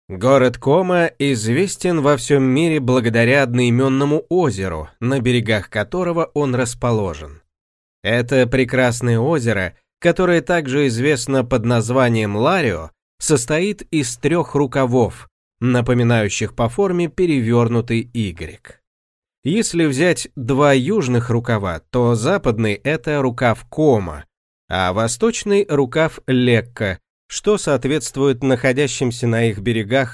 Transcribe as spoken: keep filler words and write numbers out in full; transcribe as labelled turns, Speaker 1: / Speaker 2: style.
Speaker 1: Город Кома известен во всем мире благодаря одноименному озеру, на берегах которого он расположен. Это прекрасное озеро, которое также известно под названием Ларио, состоит из трех рукавов, напоминающих по форме перевернутый Y. Если взять два южных рукава, то западный – это рукав Кома, а восточный – рукав Лекка, что соответствует находящимся на их берегах